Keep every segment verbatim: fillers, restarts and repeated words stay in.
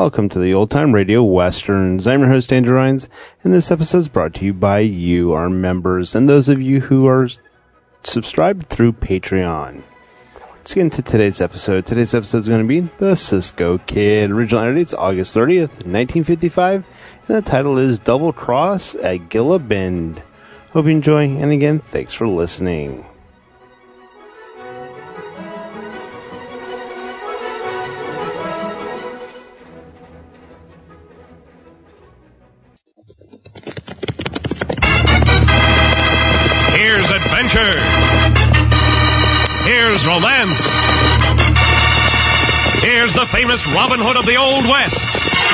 welcome to the Old Time Radio Westerns. I'm your host, Andrew Rhynes, and this episode is brought to you by you, our members, and those of you who are subscribed through Patreon. Let's get into today's episode. Today's episode is going to be The Cisco Kid. Original air date's August thirtieth, nineteen fifty-five, and the title is Double Cross at Gila Bend. Hope you enjoy, and again, thanks for listening. Here's adventure. Here's romance. Here's the famous Robin Hood of the Old West.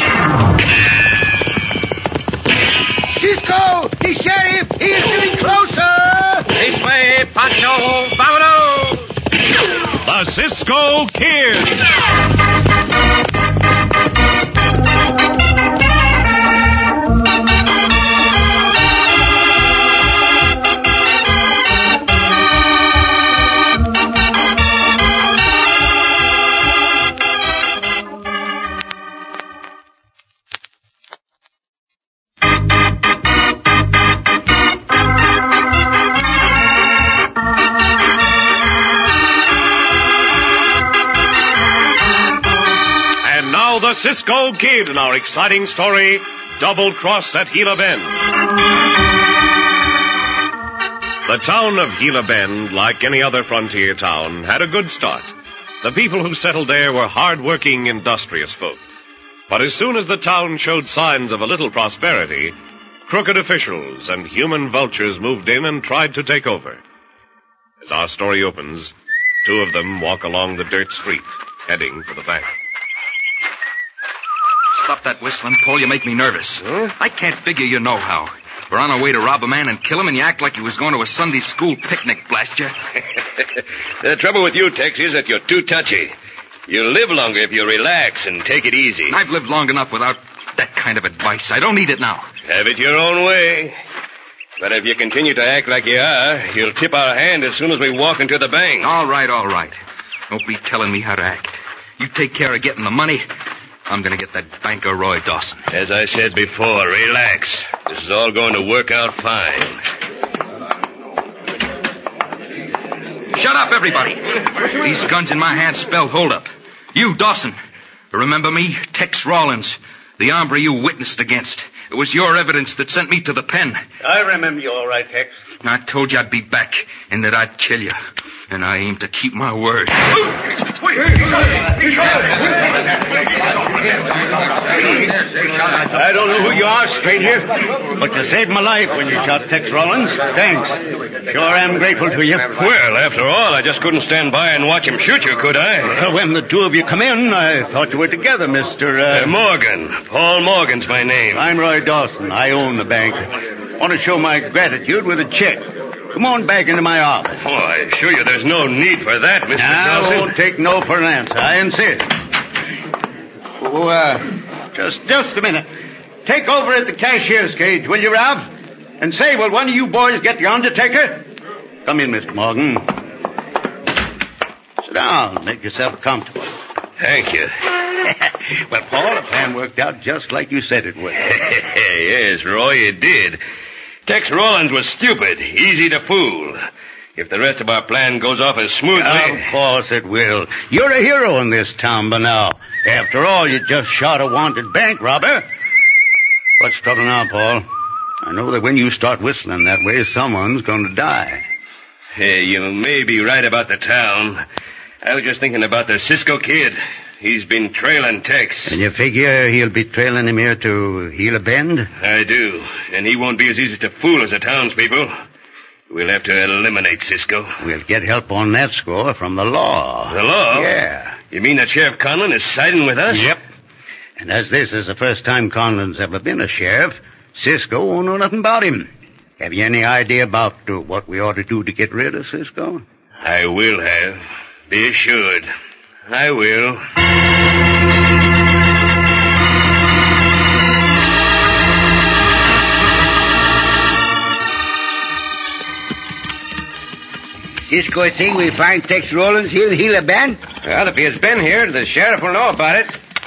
Cisco! The sheriff! He is getting closer! This way, Pancho! Vámonos! The Cisco Kid! The Cisco Kid in our exciting story, Double Cross at Gila Bend. The town of Gila Bend, like any other frontier town, had a good start. The people who settled there were hard-working, industrious folk. But as soon as the town showed signs of a little prosperity, crooked officials and human vultures moved in and tried to take over. As our story opens, two of them walk along the dirt street, heading for the bank. Stop that whistling, Paul. You make me nervous. Huh? I can't figure you know how. We're on our way to rob a man and kill him, and you act like you was going to a Sunday school picnic, blast you. The trouble with you, Tex, is that you're too touchy. You'll live longer if you relax and take it easy. I've lived long enough without that kind of advice. I don't need it now. Have it your own way. But if you continue to act like you are, you'll tip our hand as soon as we walk into the bank. All right, all right. Don't be telling me how to act. You take care of getting the money. I'm going to get that banker Roy Dawson. As I said before, relax. This is all going to work out fine. Shut up, everybody. These guns in my hand spell hold up. You, Dawson. Remember me? Tex Rollins. The hombre you witnessed against. It was your evidence that sent me to the pen. I remember you all right, Tex. I told you I'd be back and that I'd kill you. And I aim to keep my word. I don't know who you are, stranger, but you saved my life when you shot Tex Rollins. Thanks. Sure am grateful to you. Well, after all, I just couldn't stand by and watch him shoot you, could I? Well, when the two of you come in, I thought you were together, Mister Uh... Uh, Morgan. Paul Morgan's my name. I'm Roy Dawson. I own the bank. Want to show my gratitude with a check. Come on back into my office. Oh, I assure you there's no need for that, Mister Dawson. I won't take no for an answer. I insist. Oh, uh, just, just a minute. Take over at the cashier's cage, will you, Ralph? And say, will one of you boys get the undertaker? Come in, Mister Morgan. Sit down. Make yourself comfortable. Thank you. Well, Paul, the plan worked out just like you said it would. Yes, Roy, it did. Tex Rollins was stupid, easy to fool. If the rest of our plan goes off as smoothly... Of course it will. You're a hero in this town by now. After all, you just shot a wanted bank robber. What's the trouble now, Paul? I know that when you start whistling that way, someone's going to die. Hey, you may be right about the town. I was just thinking about the Cisco Kid. He's been trailing Tex. And you figure he'll be trailing him here to Gila Bend? I do. And he won't be as easy to fool as the townspeople. We'll have to eliminate Cisco. We'll get help on that score from the law. The law? Yeah. You mean that Sheriff Conlon is siding with us? Yep. And as this is the first time Conlon's ever been a sheriff, Cisco won't know nothing about him. Have you any idea about uh, what we ought to do to get rid of Cisco? I will have. Be assured. I will. Cisco think we find Tex Rollins here in Gila Bend? Well, if he has been here, the sheriff will know about it.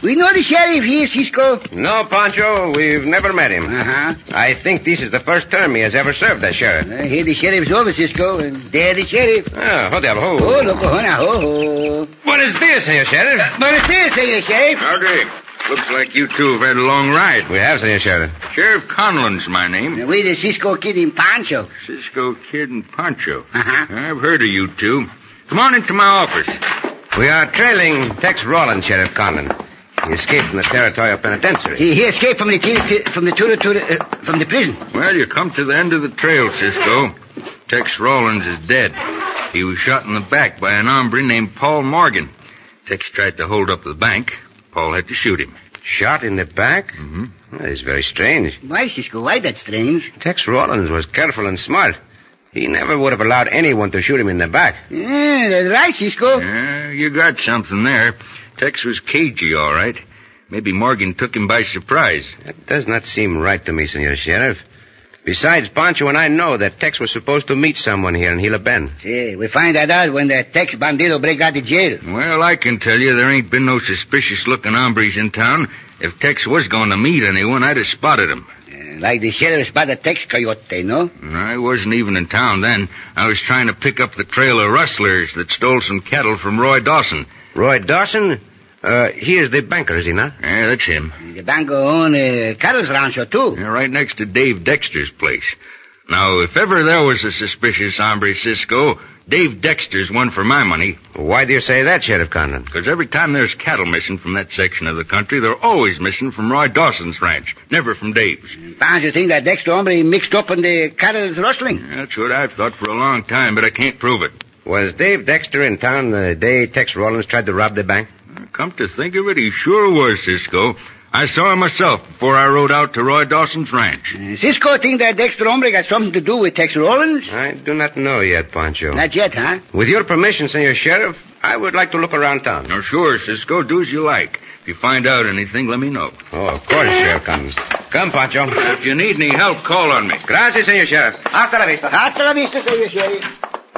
We know the sheriff here, Cisco. No, Pancho, we've never met him. Uh-huh. I think this is the first term he has ever served as sheriff. Uh, here the sheriff's over, Cisco, and there the sheriff. Oh, hold up, ho. Oh, look, ho, now, ho, ho. What is this, Senor Sheriff? Uh, buenos dias, Senor Sheriff. Howdy. Looks like you two have had a long ride. We have, Senor Sheriff. Sheriff Conlon's my name. Uh, we the Cisco Kid and Pancho. Cisco Kid and Pancho. Uh-huh. I've heard of you two. Come on into my office. We are trailing Tex Rollins, Sheriff Conlon. He escaped from the territorial penitentiary. He, he escaped from the t- t- from the to- to- uh, from the prison. Well, you come to the end of the trail, Cisco. Tex Rollins is dead. He was shot in the back by an hombre named Paul Morgan. Tex tried to hold up the bank. Paul had to shoot him. Shot in the back? Mm-hmm. That is very strange. Why, Cisco? Why that strange? Tex Rollins was careful and smart. He never would have allowed anyone to shoot him in the back. Yeah, that's right, Cisco. Yeah, you got something there. Tex was cagey, all right. Maybe Morgan took him by surprise. That does not seem right to me, Senor Sheriff. Besides, Pancho and I know that Tex was supposed to meet someone here in Gila Bend. Yeah, we find that out when the Tex Bandido break out of jail. Well, I can tell you there ain't been no suspicious-looking hombres in town. If Tex was going to meet anyone, I'd have spotted him. Uh, like the sheriff spotted Tex Coyote, no? I wasn't even in town then. I was trying to pick up the trail of rustlers that stole some cattle from Roy Dawson. Roy Dawson? Uh, he is the banker, is he not? Yeah, that's him. The banco own uh, Carlos Rancho, too. Yeah, right next to Dave Dexter's place. Now, if ever there was a suspicious hombre, Cisco, Dave Dexter's one for my money. Why do you say that, Sheriff Conlon? Because every time there's cattle missing from that section of the country, they're always missing from Roy Dawson's ranch, never from Dave's. Pancho think that Dexter hombre mixed up in the cattle's rustling? Yeah, that's what I've thought for a long time, but I can't prove it. Was Dave Dexter in town the day Tex Rollins tried to rob the bank? Come to think of it, he sure was, Cisco. I saw him myself before I rode out to Roy Dawson's ranch. Uh, Cisco think that Dexter hombre got something to do with Tex Rollins? I do not know yet, Pancho. Not yet, huh? With your permission, Senor Sheriff, I would like to look around town. Oh, sure, Cisco. Do as you like. If you find out anything, let me know. Oh, of course, Sheriff Conlon. Come, Pancho. If you need any help, call on me. Gracias, Senor Sheriff. Hasta la vista. Hasta la vista, Senor Sheriff.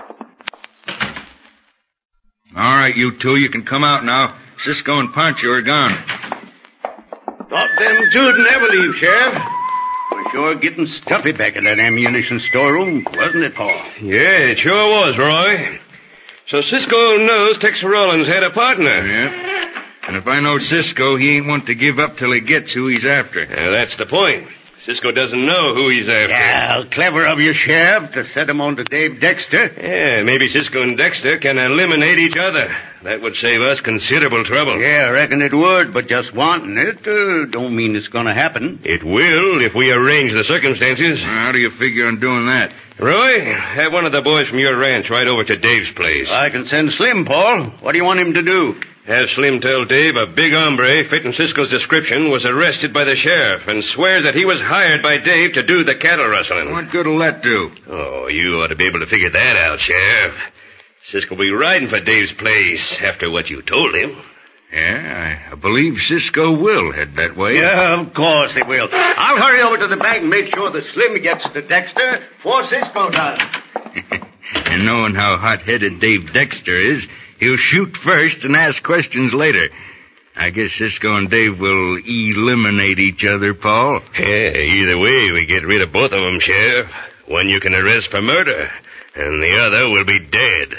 All right, you two, you can come out now. Cisco and Pancho are gone. Thought them two'd never leave, Sheriff. We're sure getting stuffy back in that ammunition storeroom, wasn't it, Paul? Yeah, it sure was, Roy. So Cisco knows Tex Rollins had a partner. Yeah. And if I know Cisco, he ain't one to give up till he gets who he's after. Yeah, that's the point. Cisco doesn't know who he's after. Yeah, clever of you, Sheriff, to set him on to Dave Dexter. Yeah, maybe Cisco and Dexter can eliminate each other. That would save us considerable trouble. Yeah, I reckon it would, but just wanting it uh, don't mean it's going to happen. It will if we arrange the circumstances. How do you figure on doing that? Roy, have one of the boys from your ranch right over to Dave's place. I can send Slim, Paul. What do you want him to do? Have Slim tell Dave a big hombre fitting Cisco's description was arrested by the sheriff and swears that he was hired by Dave to do the cattle rustling. What good'll that do? Oh, you ought to be able to figure that out, Sheriff. Cisco will be riding for Dave's place after what you told him. Yeah, I, I believe Cisco will head that way. Yeah, of course he will. I'll hurry over to the bank and make sure that Slim gets to Dexter before Cisco does. And knowing how hot-headed Dave Dexter is, he'll shoot first and ask questions later. I guess Cisco and Dave will eliminate each other, Paul. Yeah, either way, we get rid of both of them, Sheriff. One you can arrest for murder, and the other will be dead.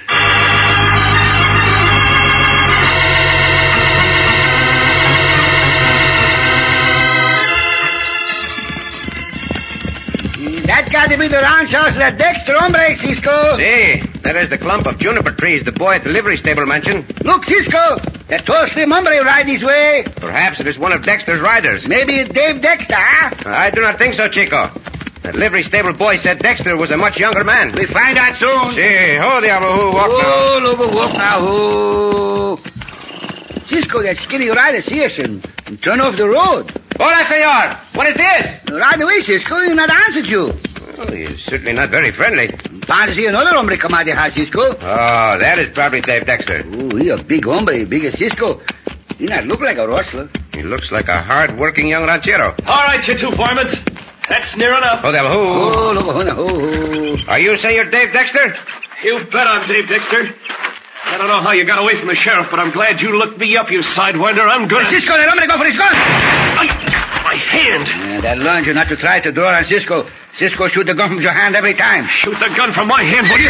That got to be the ranch house of that Dexter hombre, Cisco. See, there is the clump of juniper trees the boy at the livery stable mentioned. Look, Cisco. That tall, slim hombre ride this way. Perhaps it is one of Dexter's riders. Maybe it's Dave Dexter, huh? I do not think so, Chico. That livery stable boy said Dexter was a much younger man. We find out soon. See, ho, Diablo, who walk Oh, look, walk now, who? Cisco, that skinny rider, see us and, and turn off the road. Hola, senor. What is this? Right away, Cisco. He not answered you. Oh, he's certainly not very friendly. Found to see another hombre come out of the house, Cisco. Oh, that is probably Dave Dexter. Oh, he a big hombre, big as Cisco. He not look like a rustler. He looks like a hard-working young ranchero. All right, you two varmints. That's near enough. Oh, Diablo, who? Oh, look, oh, oh, oh. Are you Senor Dave Dexter? You bet I'm Dave Dexter. I don't know how you got away from the sheriff, but I'm glad you looked me up, you sidewinder. I'm gonna... Cisco, let him go for his gun. I, my hand. Yeah, that learns you not to try to draw on Cisco. Cisco shoot the gun from your hand every time. Shoot the gun from my hand, will you?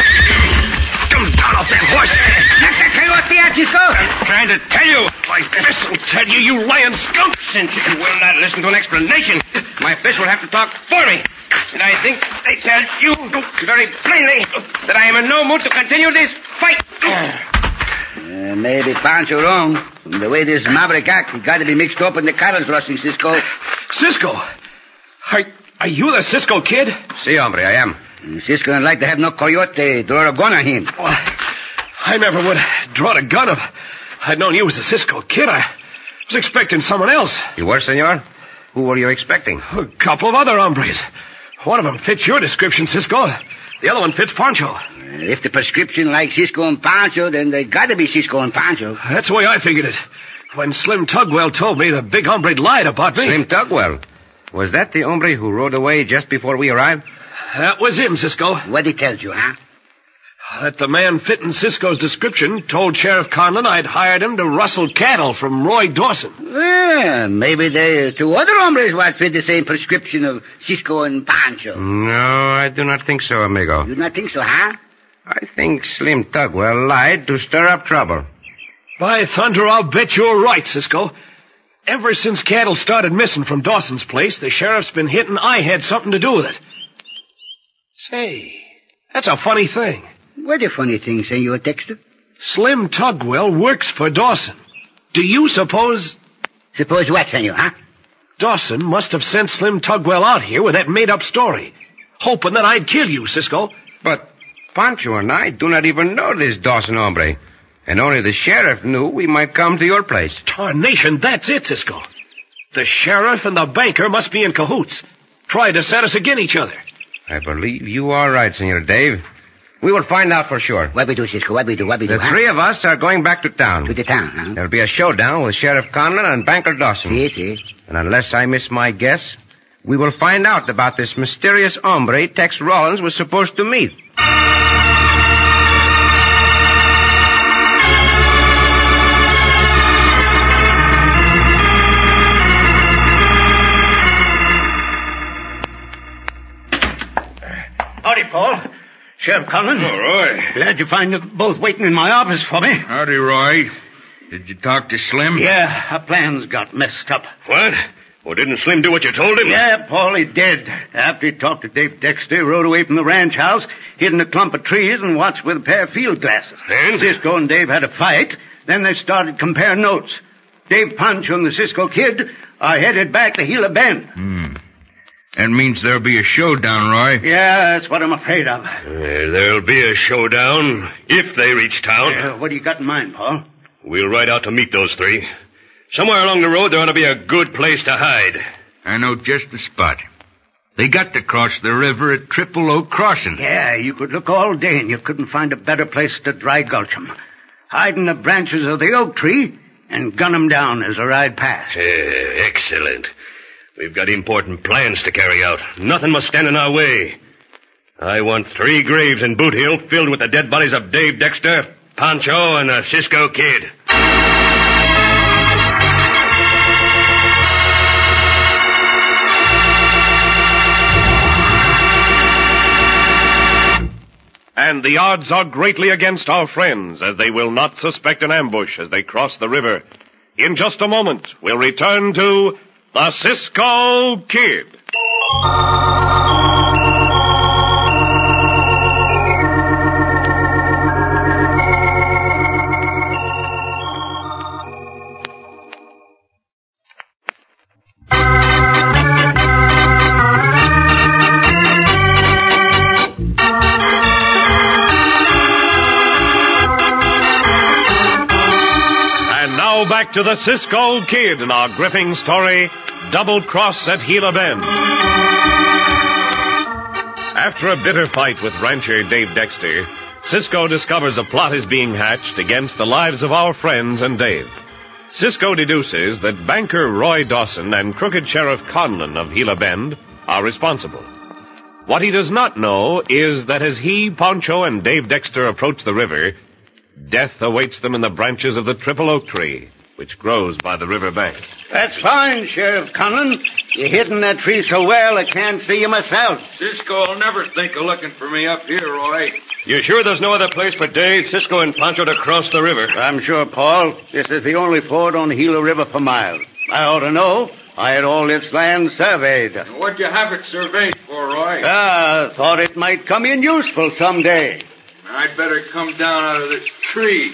Come down off that horse. Knock that coyote out, Cisco. I'm trying to tell you. My fist will tell you, you lying skunk. Since you will not listen to an explanation, my fist will have to talk for me. And I think they tell you very plainly that I am in no mood to continue this fight. Uh, maybe Pancho wrong. From the way this maverick acts, he got to be mixed up in the cattle's rustling, Cisco. Cisco? Are, are you the Cisco kid? Si, hombre, I am. Cisco don't like to have no coyote draw a gun on him. Well, I never would have drawn a gun if I'd known you was the Cisco kid. I was expecting someone else. You were, senor? Who were you expecting? A couple of other hombres. One of them fits your description, Cisco. The other one fits Pancho. If the prescription like Cisco and Pancho, then they got to be Cisco and Pancho. That's the way I figured it. When Slim Tugwell told me the big hombre lied about me. Slim Tugwell? Was that the hombre who rode away just before we arrived? That was him, Cisco. What he tells you, huh? That the man fitting Cisco's description told Sheriff Conlon I'd hired him to rustle cattle from Roy Dawson. Well, maybe there's two other hombres what fit the same prescription of Cisco and Pancho. No, I do not think so, amigo. You do not think so, huh? I think Slim Tugwell lied to stir up trouble. By thunder, I'll bet you're right, Cisco. Ever since cattle started missing from Dawson's place, the sheriff's been hinting I had something to do with it. Say, that's a funny thing. What a funny thing, Senor Dexter. Slim Tugwell works for Dawson. Do you suppose... Suppose what, Senor, huh? Dawson must have sent Slim Tugwell out here with that made-up story, hoping that I'd kill you, Cisco. But Pancho and I do not even know this Dawson hombre, and only the sheriff knew we might come to your place. Tarnation, that's it, Cisco. The sheriff and the banker must be in cahoots, trying to set us against each other. I believe you are right, Senor Dave. We will find out for sure. What we do, Cisco? What we do? What we do? The huh? three of us are going back to town. To the town, huh? There'll be a showdown with Sheriff Conlon and Banker Dawson. Yes, yes. And unless I miss my guess, we will find out about this mysterious hombre Tex Rollins was supposed to meet. Howdy, Paul. Sheriff Conlon. Oh, Roy. Glad you find you both waiting in my office for me. Howdy, Roy. Did you talk to Slim? Yeah, our plans got messed up. What? Well, didn't Slim do what you told him? Yeah, Paul, he did. After he talked to Dave Dexter, he rode away from the ranch house, hid in a clump of trees, and watched with a pair of field glasses. And? Cisco and Dave had a fight. Then they started comparing notes. Dave Pancho and the Cisco Kid are headed back to Gila Bend. Hmm. That means there'll be a showdown, Roy. Yeah, that's what I'm afraid of. Uh, there'll be a showdown if they reach town. Uh, what do you got in mind, Paul? We'll ride out to meet those three. Somewhere along the road, there ought to be a good place to hide. I know just the spot. They got to cross the river at Triple Oak Crossing. Yeah, you could look all day and you couldn't find a better place to dry gulch 'em. Hide in the branches of the oak tree and gun 'em down as the ride passed. Uh, excellent. We've got important plans to carry out. Nothing must stand in our way. I want three graves in Boot Hill filled with the dead bodies of Dave Dexter, Pancho, and the Cisco Kid. And the odds are greatly against our friends, as they will not suspect an ambush as they cross the river. In just a moment, we'll return to the Cisco Kid. Back to the Cisco Kid in our gripping story, Double Cross at Gila Bend. After a bitter fight with rancher Dave Dexter, Cisco discovers a plot is being hatched against the lives of our friends and Dave. Cisco deduces that banker Roy Dawson and crooked Sheriff Conlon of Gila Bend are responsible. What he does not know is that as he, Pancho, and Dave Dexter approach the river, Death awaits them in the branches of the triple oak tree, which grows by the river bank. That's fine, Sheriff Conlon. You're hitting that tree so well I can't see you myself. Cisco will never think of looking for me up here, Roy. You sure there's no other place for Dave, Cisco, and Pancho to cross the river? I'm sure, Paul. This is the only ford on the Gila River for miles. I ought to know. I had all this land surveyed. What'd you have it surveyed for, Roy? Ah, thought it might come in useful someday. I'd better come down out of this tree.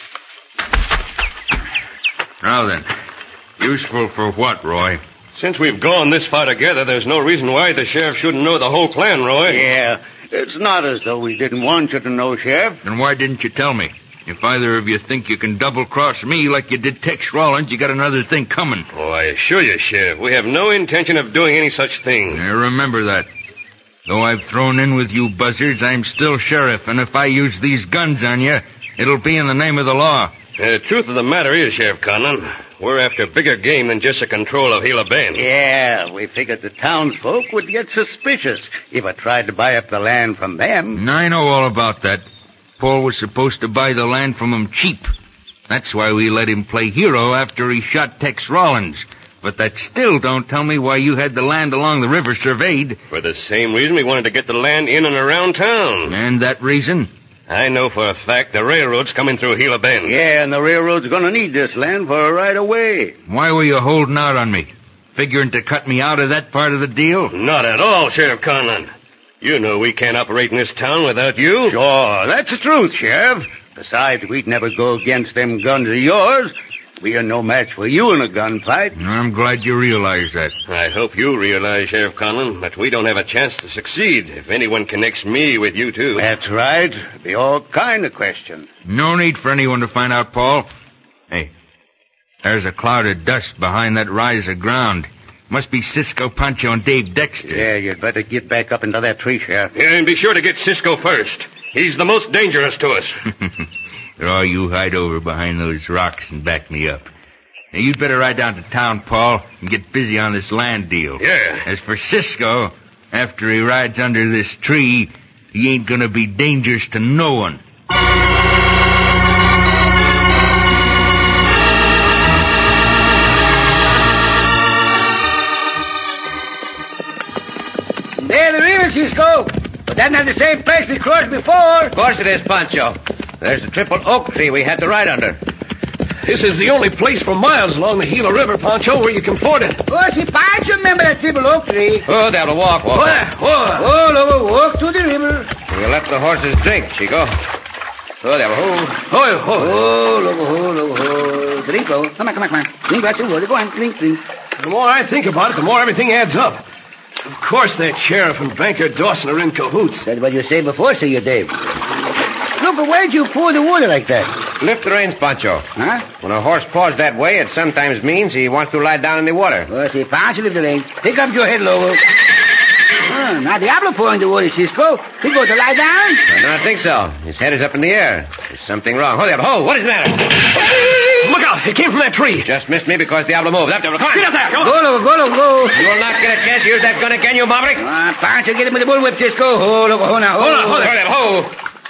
Now then, useful for what, Roy? Since we've gone this far together, there's no reason why the sheriff shouldn't know the whole plan, Roy. Yeah, it's not as though we didn't want you to know, Sheriff. Then why didn't you tell me? If either of you think you can double-cross me like you did Tex Rollins, you got another thing coming. Oh, I assure you, Sheriff, we have no intention of doing any such thing. I remember that. Though I've thrown in with you buzzards, I'm still sheriff, and if I use these guns on you, it'll be in the name of the law. The truth of the matter is, Sheriff Conlon, we're after bigger game than just the control of Gila Bend. Yeah, we figured the townsfolk would get suspicious if I tried to buy up the land from them. I know all about that. Paul was supposed to buy the land from him cheap. That's why we let him play hero after he shot Tex Rollins. But that still don't tell me why you had the land along the river surveyed. For the same reason we wanted to get the land in and around town. And that reason? I know for a fact the railroad's coming through Gila Bend. Yeah, and the railroad's going to need this land for a right-of-way. Why were you holding out on me? Figuring to cut me out of that part of the deal? Not at all, Sheriff Conlon. You know we can't operate in this town without you. Sure, that's the truth, Sheriff. Besides, we'd never go against them guns of yours. We are no match for you in a gunfight. I'm glad you realize that. I hope you realize, Sheriff Conlon, that we don't have a chance to succeed if anyone connects me with you, too. That's right. Be all kind of questions. No need for anyone to find out, Paul. Hey, there's a cloud of dust behind that rise of ground. Must be Cisco, Pancho, and Dave Dexter. Yeah, you'd better get back up into that tree, Sheriff. Yeah, and be sure to get Cisco first. He's the most dangerous to us. Oh, you hide over behind those rocks and back me up. Now, you'd better ride down to town, Paul, and get busy on this land deal. Yeah. As for Cisco, after he rides under this tree, he ain't gonna be dangerous to no one. There the river, Cisco. But that's not the same place we crossed before. Of course it is, Pancho. There's the triple oak tree we had to ride under. This is the only place for miles along the Gila River, Pancho, where you can ford it. Oh, see, Pancho, remember that triple oak tree. Oh, they'll walk, walk. Whoa, whoa. Oh, look, walk to the river. You let the horses drink, Chico. Oh, they'll hold. Oh, oh. Oh, look, oh, look, oh. Drink, oh. Come on, come on, come on. Drink right your water. Go on, drink, drink. The more I think about it, the more everything adds up. Of course that sheriff and banker Dawson are in cahoots. That's what you said before, sir, you Dave. Look, but where'd you pour the water like that? Lift the reins, Pancho. Huh? When a horse paws that way, it sometimes means he wants to lie down in the water. Oh, see, Pancho, lift the reins. Pick up your head, Lobo. Oh, now Diablo pouring the water, Cisco. He going to lie down? I don't think so. His head is up in the air. There's something wrong. Hold up. Hold. What is the matter? Look out! It came from that tree. Just missed me because Diablo moved. Up, Diablo. Come on. Get up there! Come on! Go, Lobo, go, Lobo, go. You will not get a chance to use that gun again, you maverick. Ah, Pancho, get him with the bullwhip, Cisco. Oh, Lobo, hold now. Hold on, hold on. Hold up. Hold.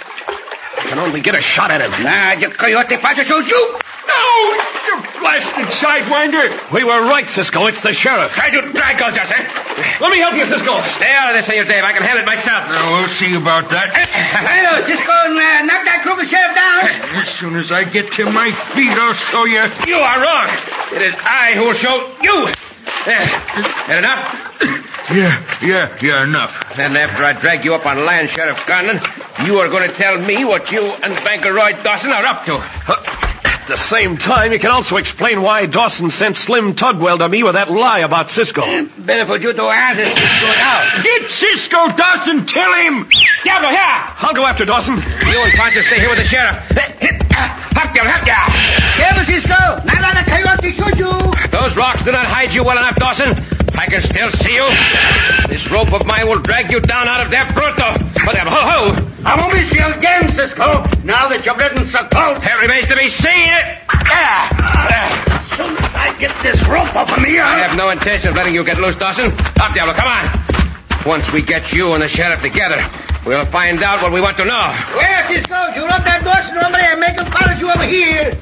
I can only get a shot at him. Nah, you coyote, Pancho showed you. No! You blasted sidewinder! We were right, Cisco. It's the sheriff. Try to drag us, eh? Let me help you, Cisco. Stay out of this, Senor Dave. I can handle it myself. Now, we'll see about that. Hello, Cisco, uh, knock that crooked sheriff down. As soon as I get to my feet, I'll show you. You are wrong. It is I who will show you. There. That enough? Yeah, yeah, yeah, enough. Then after I drag you up on land, Sheriff Conlon, you are going to tell me what you and Banker Roy Dawson are up to. At the same time, you can also explain why Dawson sent Slim Tugwell to me with that lie about Cisco. Better for you to answer Cisco now. Get Cisco, Dawson, kill him! Diablo, here! I'll go after Dawson. You and Pancho stay here with the sheriff. Hop down, hop down. Careful, Cisco. Not let the coyote shoot you. Those rocks do not hide you well enough, Dawson. I can still see you. This rope of mine will drag you down out of there pronto. Ho, ho, ho. I won't miss you again, Cisco. Now that you've written so close. It remains to be seen. As soon as I get this rope off of me, I I'll... have no intention of letting you get loose, Dawson. Up, Diablo, come on. Once we get you and the sheriff together, We'll find out what we want to know. Well, Cisco, you rub that Dawson hombre and make him follow you over here.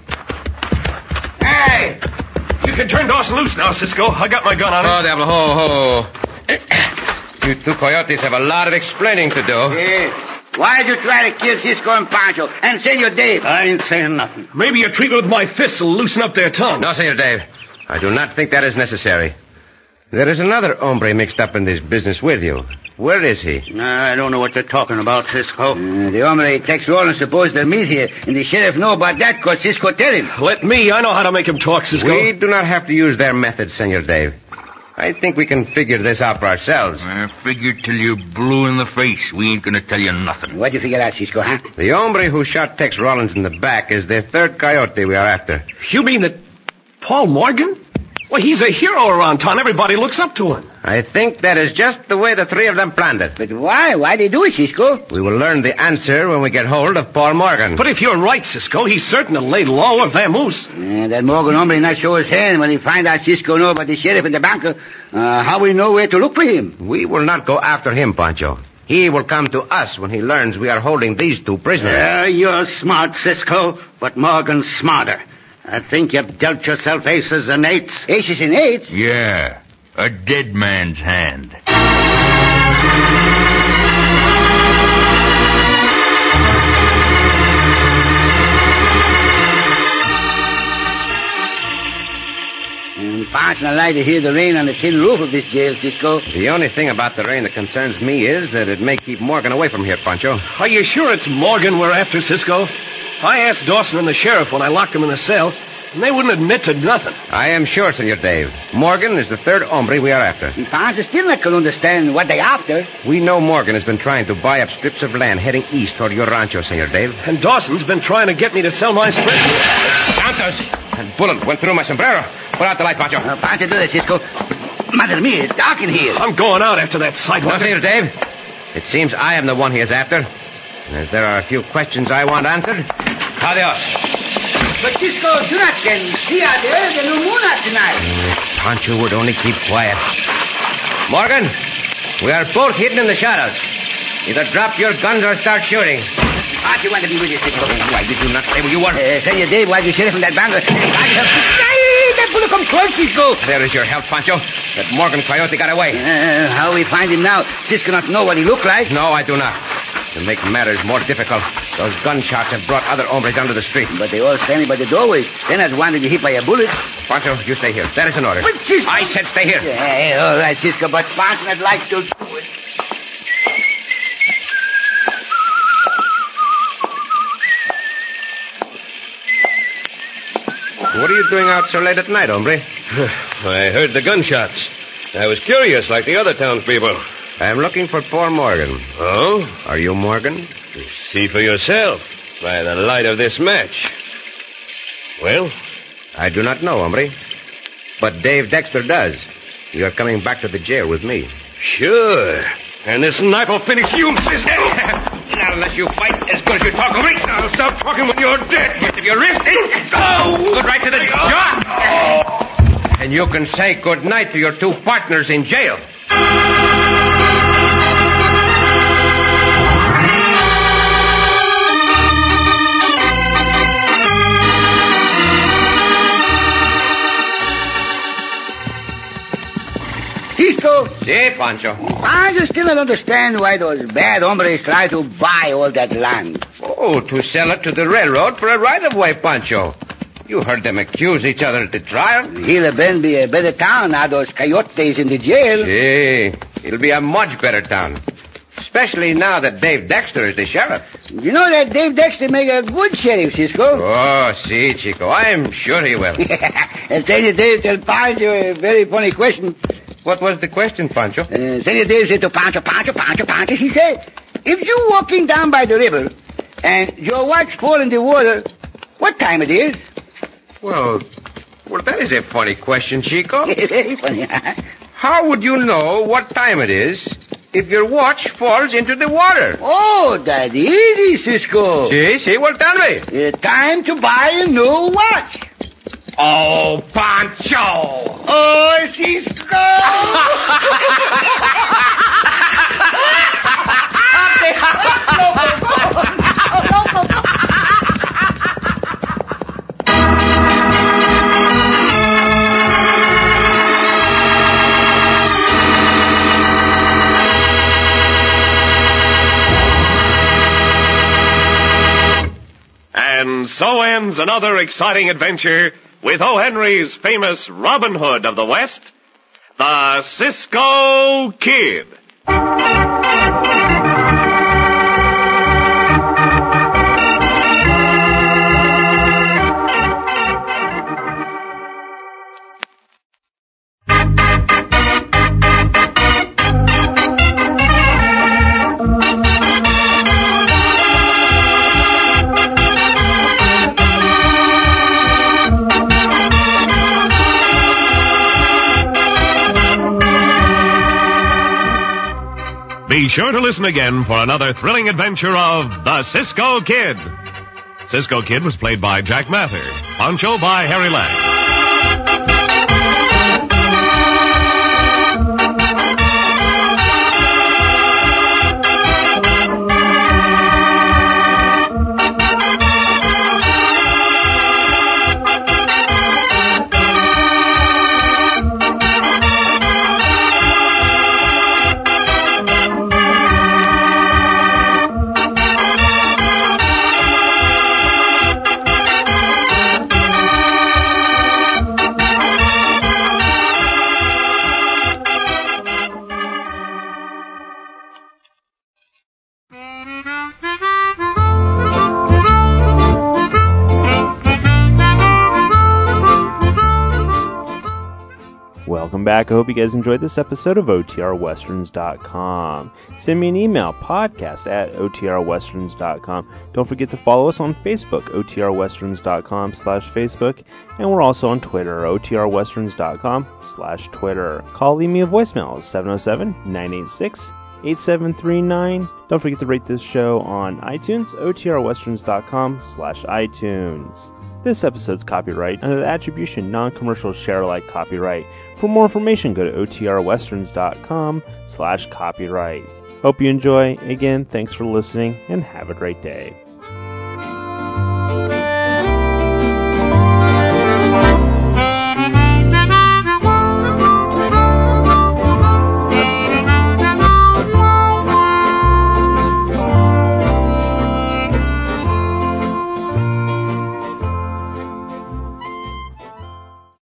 Hey! You can turn Dawson loose now, Cisco. I got my gun on him. Oh, Diablo, ho, ho. You two coyotes have a lot of explaining to do. Yeah. Why'd you try to kill Cisco and Pancho and Senor Dave? I ain't saying nothing. Maybe a treatment with my fists will loosen up their tongues. No, Senor Dave. I do not think that is necessary. There is another hombre mixed up in this business with you. Where is he? No, I don't know what you're talking about, Cisco. Uh, the hombre Tex Rollins supposed to meet here, and the sheriff know about that because Cisco tell him. Let me. I know how to make him talk, Cisco. We do not have to use their methods, Senor Dave. I think we can figure this out for ourselves. Uh, figure till you're blue in the face. We ain't gonna tell you nothing. What'd you figure out, Cisco, huh? The hombre who shot Tex Rollins in the back is the third coyote we are after. You mean that Paul Morgan? Well, he's a hero around town. Everybody looks up to him. I think that is just the way the three of them planned it. But why? Why they do it, Cisco? We will learn the answer when we get hold of Paul Morgan. But if you're right, Cisco, he's certain to lay low or vamoose. Uh, that Morgan hombre not show his hand when he find out Cisco know about the sheriff and the banker. Uh, how we know where to look for him? We will not go after him, Pancho. He will come to us when he learns we are holding these two prisoners. Uh, you're smart, Cisco, but Morgan's smarter. I think you've dealt yourself aces and eights. Aces and eights? Yeah, a dead man's hand. And Parson, I like to hear the rain on the tin roof of this jail, Cisco. The only thing about the rain that concerns me is that it may keep Morgan away from here, Pancho. Are you sure it's Morgan we're after, Cisco? I asked Dawson and the sheriff when I locked him in the cell, and they wouldn't admit to nothing. I am sure, Senor Dave. Morgan is the third hombre we are after. And Parson still not can understand what they after. We know Morgan has been trying to buy up strips of land heading east toward your rancho, Senor Dave. And Dawson's been trying to get me to sell my spreadsheet. Santos! That bullet went through my sombrero. Put out the light, Pancho. Uh, Pancho, do that, Cisco. Mother mia, it's dark in here. I'm going out after that sidewalk. No, Senor Dave. It seems I am the one he is after. And as there are a few questions I want answered, adios. But Cisco, you not can see out there. There's no moon out tonight. If Pancho would only keep quiet. Morgan, we are both hidden in the shadows. Either drop your guns or start shooting. What do you want to be with you, Cisco? Why did you not stay where you were? Uh, Senor Dave, why the sheriff from that banker? That bullet come close, Cisco. There is your help, Pancho. That Morgan coyote got away. Uh, how we find him now? Cisco not know what he look like. No, I do not. To make matters more difficult, those gunshots have brought other hombres onto the street. But they all standing by the doorways. They're not wanting to hit by a bullet. Pancho, you stay here. That is an order. But Cisco... I said stay here. Yeah, all right, Cisco, but Pancho not like to... What are you doing out so late at night, hombre? I heard the gunshots. I was curious, like the other townspeople. I'm looking for Paul Morgan. Oh? Are you Morgan? See for yourself, by the light of this match. Well? I do not know, hombre. But Dave Dexter does. You are coming back to the jail with me. Sure. And this knife will finish you, sister. Not unless you fight as good as you talk, hombre. I'll stop talking when you're dead. First of your wrist. Oh! Good right to the jaw. And you can say good night to your two partners in jail. Cisco. Si, Pancho. I just still don't understand why those bad hombres try to buy all that land. Oh, to sell it to the railroad for a right-of-way, Pancho. You heard them accuse each other at the trial. Gila Bend be a better town now those coyotes in the jail. Si, it'll be a much better town. Especially now that Dave Dexter is the sheriff. You know that Dave Dexter make a good sheriff, Cisco. Oh, si, Chico. I am sure he will. And Senor Dave tell Pancho a very funny question. What was the question, Pancho? Uh, Senor Dave said to Pancho, Pancho, Pancho, Pancho, he said, if you walking down by the river and your watch fall in the water, what time it is? Well, well, that is a funny question, Chico. Very funny. How would you know what time it is if your watch falls into the water? Oh, that's easy, Cisco. Si, si, well, tell me. Uh, time to buy a new watch. Oh, Pancho! Oh, Cisco! And so ends another exciting adventure with O. Henry's famous Robin Hood of the West, the Cisco Kid. Be sure to listen again for another thrilling adventure of the Cisco Kid. Cisco Kid was played by Jack Mather. Pancho by Harry Lang. Welcome back. I hope you guys enjoyed this episode of O T R Westerns dot com. Send me an email, podcast at O T R Westerns dot com. Don't forget to follow us on Facebook, O T R Westerns dot com slash Facebook. And we're also on Twitter, O T R Westerns dot com slash Twitter. Call, leave me a voicemail, seven oh seven, nine eight six, eight seven three nine. Don't forget to rate this show on iTunes, O T R Westerns dot com slash iTunes. This episode's copyright under the attribution non-commercial share-alike copyright. For more information, go to O T R Westerns dot com slash copyright. Hope you enjoy. Again, thanks for listening, and have a great day.